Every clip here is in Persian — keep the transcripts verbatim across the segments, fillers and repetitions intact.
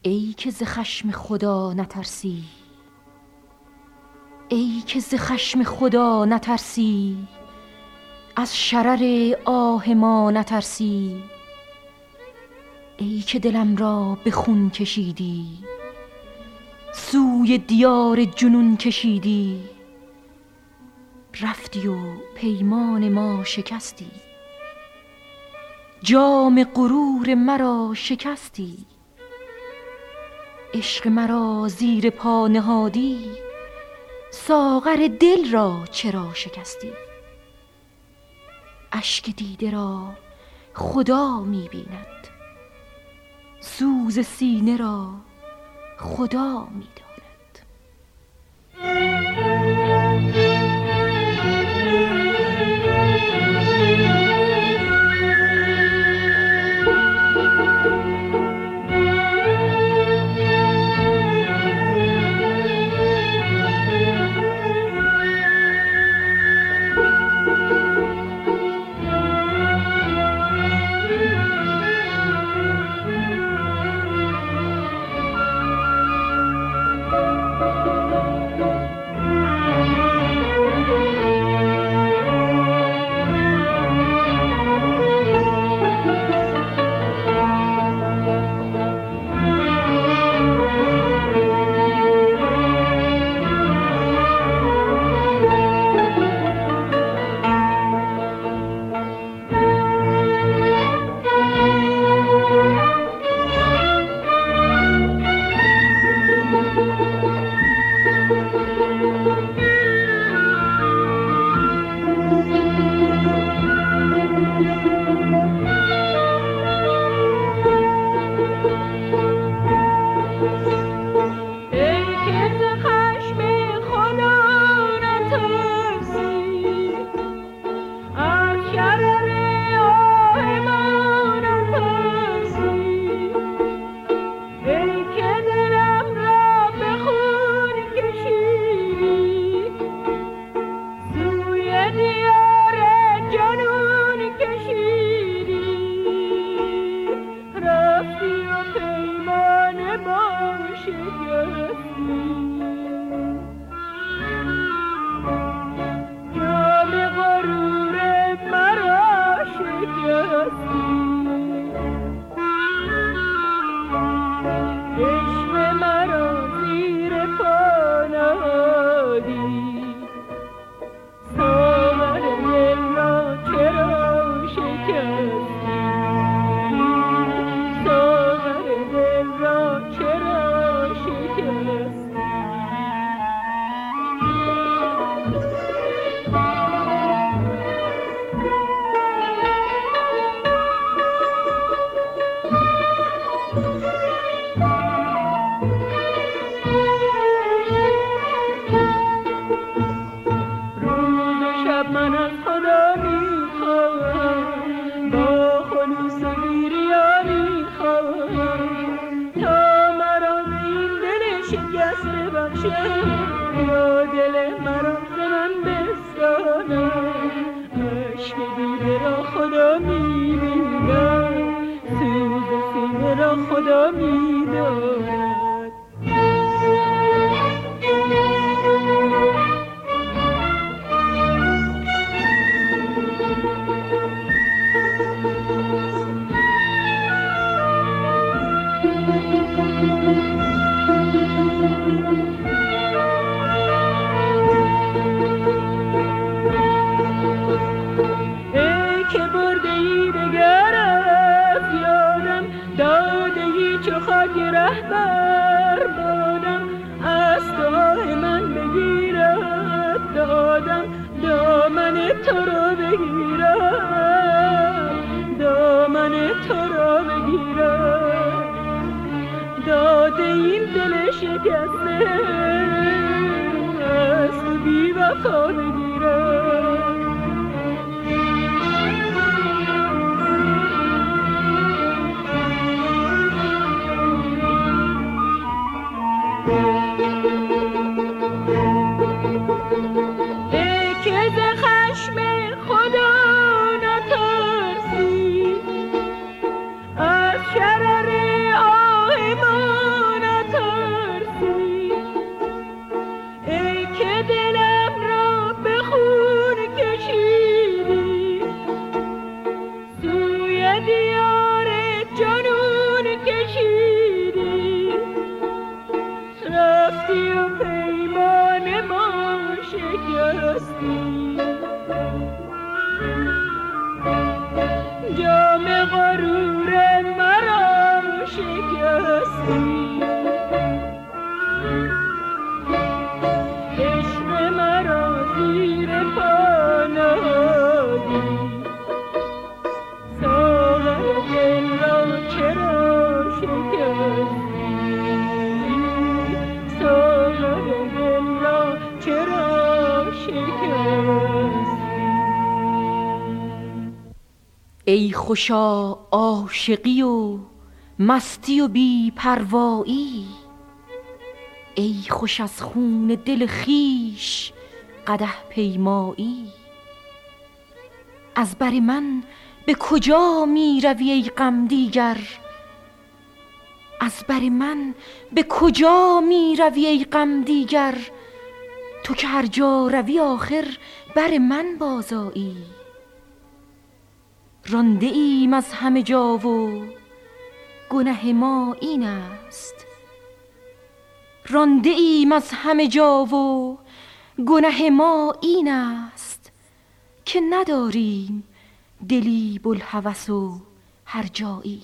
ای که ز خشم خدا نترسی، ای که ز خشم خدا نترسی، از شرر آه ما نترسی. ای که دلم را به خون کشیدی، سوی دیار جنون کشیدی. رفتی و پیمان ما شکستی، جام غرور مرا شکستی. عشق مرا زیر پا نهادی، ساغر دل را چرا شکستی؟ اشک دیده را خدا می بیند، سوز سینه را خدا می داند. شرر آه ما ای خوشا عاشقی و مستی و بی پروایی، ای خوش از خون دل خویش قدح پیمایی. از بر من به کجا می روی ای غم دیگر؟ از بر من به کجا می روی ای غم دیگر؟ تو که هر جا روی آخر بر من بازآیی. رانده ایم از همه جا و گنه ما این است، رانده ایم از همه جا و گنه ما این است که نداریم دلی بوالهوس و هر جایی.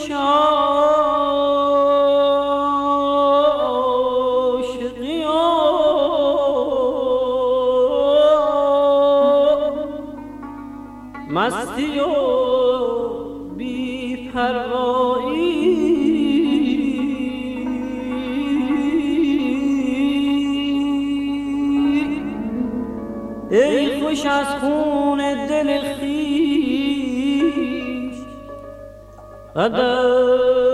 عاشقی و مستی و بی پروایی ای خوش از خون دل خویش قدر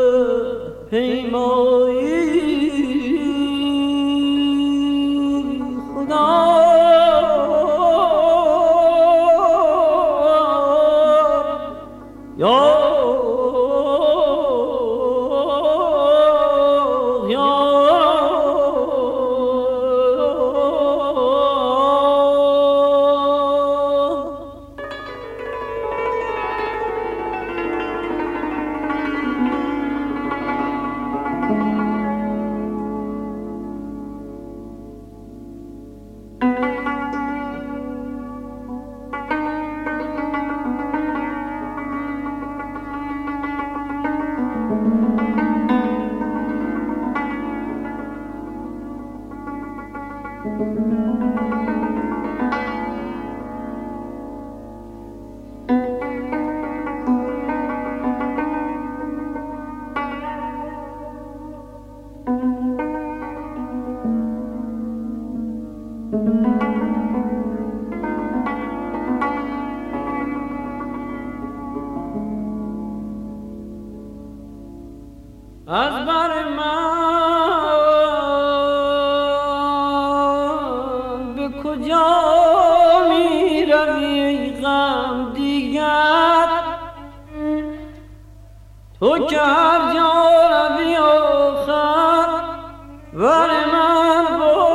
پیمایی خدا یا از بر من به کجا می روی غم دیگر تو که هر جا روی آخر بر من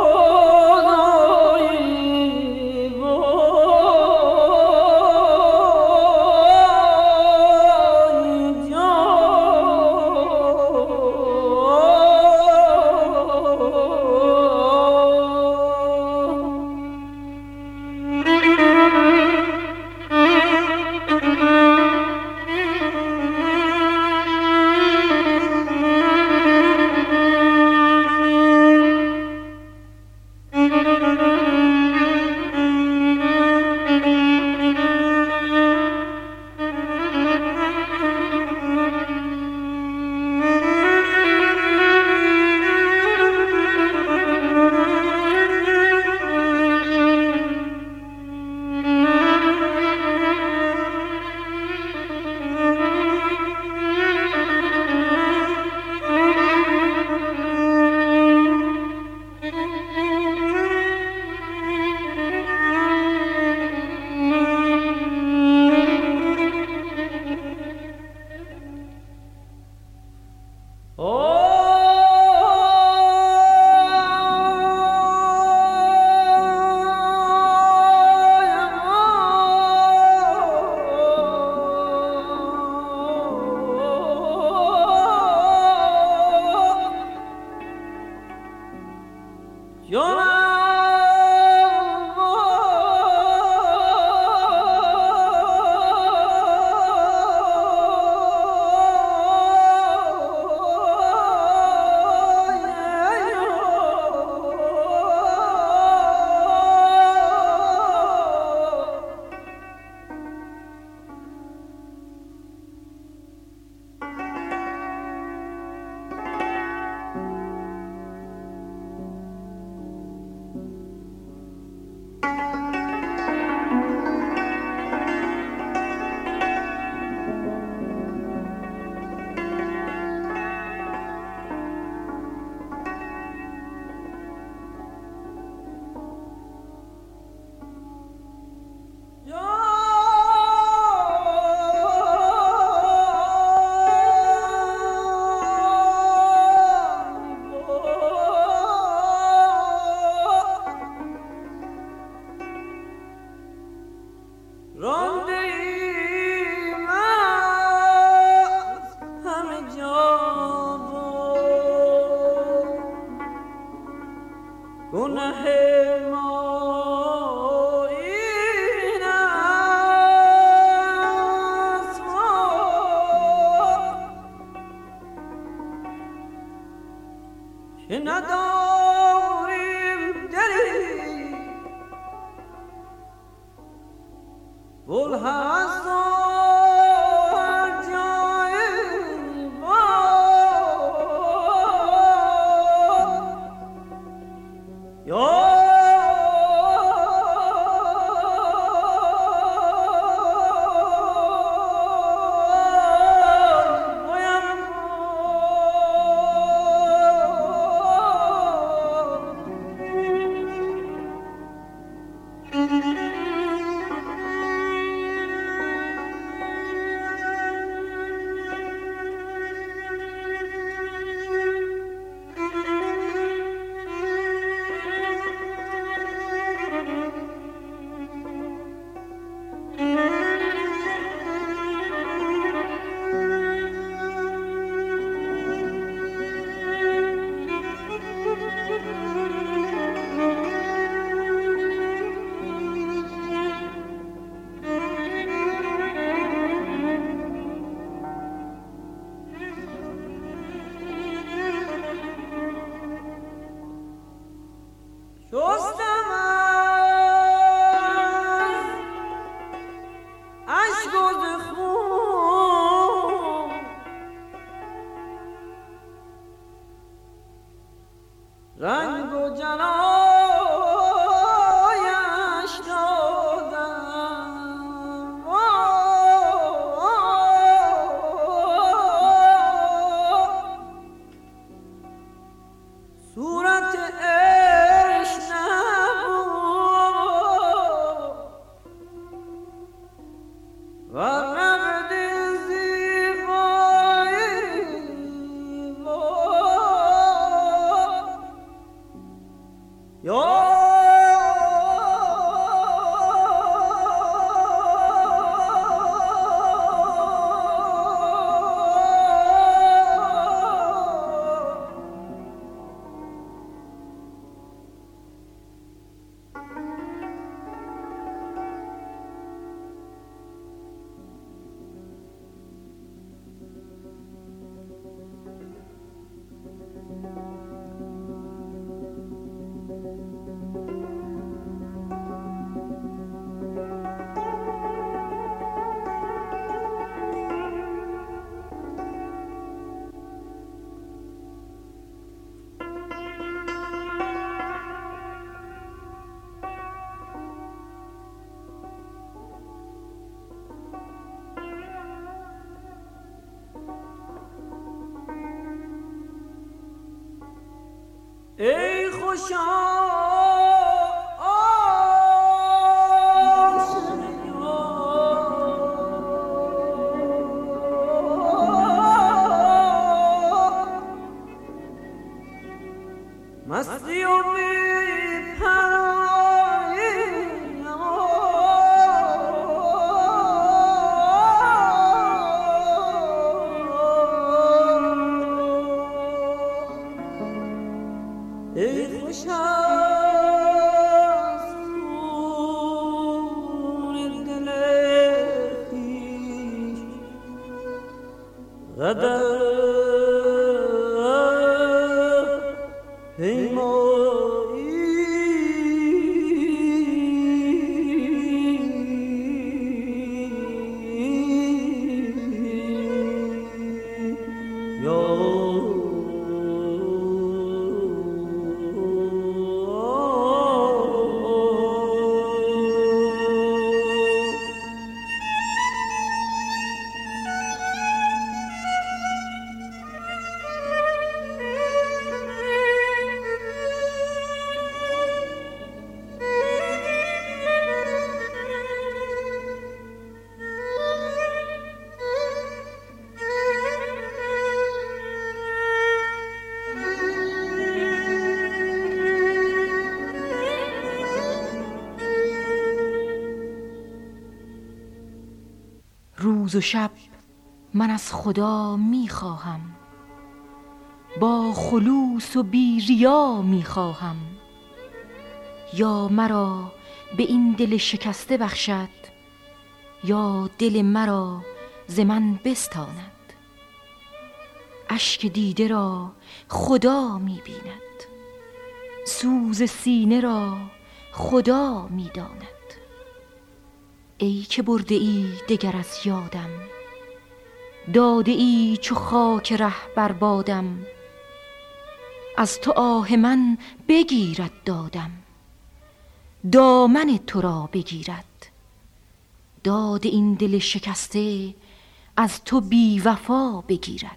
بازآیی وای که نداریم دلی گل هست رنگ و جلایش دادم صورت عشق نبود و رمد ای خوشا مستی و بی پرایی ای خوش از خون دل خویش قدر روز و شب من از خدا می خواهم، با خلوص و بی ریا می خواهم، یا مرا به این دل شکسته بخشد یا دل مرا ز من بستاند. اشک دیده را خدا می بیند، سوز سینه را خدا می داند. ای که برده ای دگر از یادم، داده ای چو خاک ره بر بادم. از تو آه من بگیرد دادم، دامن تو را بگیرد. داد این دل شکسته از تو بی وفا بگیرد.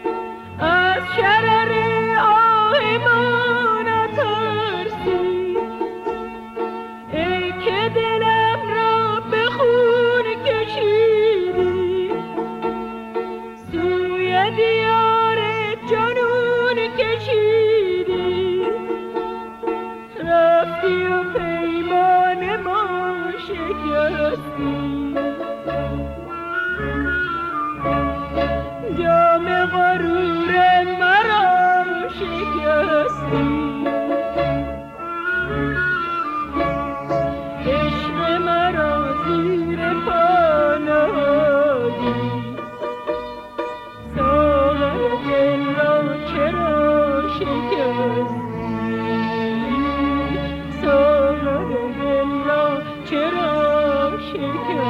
از شرر آه ما نترسی. مستی و پیمان ما شکستی، جام غرور مرا شکستی، عشق مرا زیر پا نهادی، ساغر دل را چرا شکستی، ساغر دل را چرا شکستی.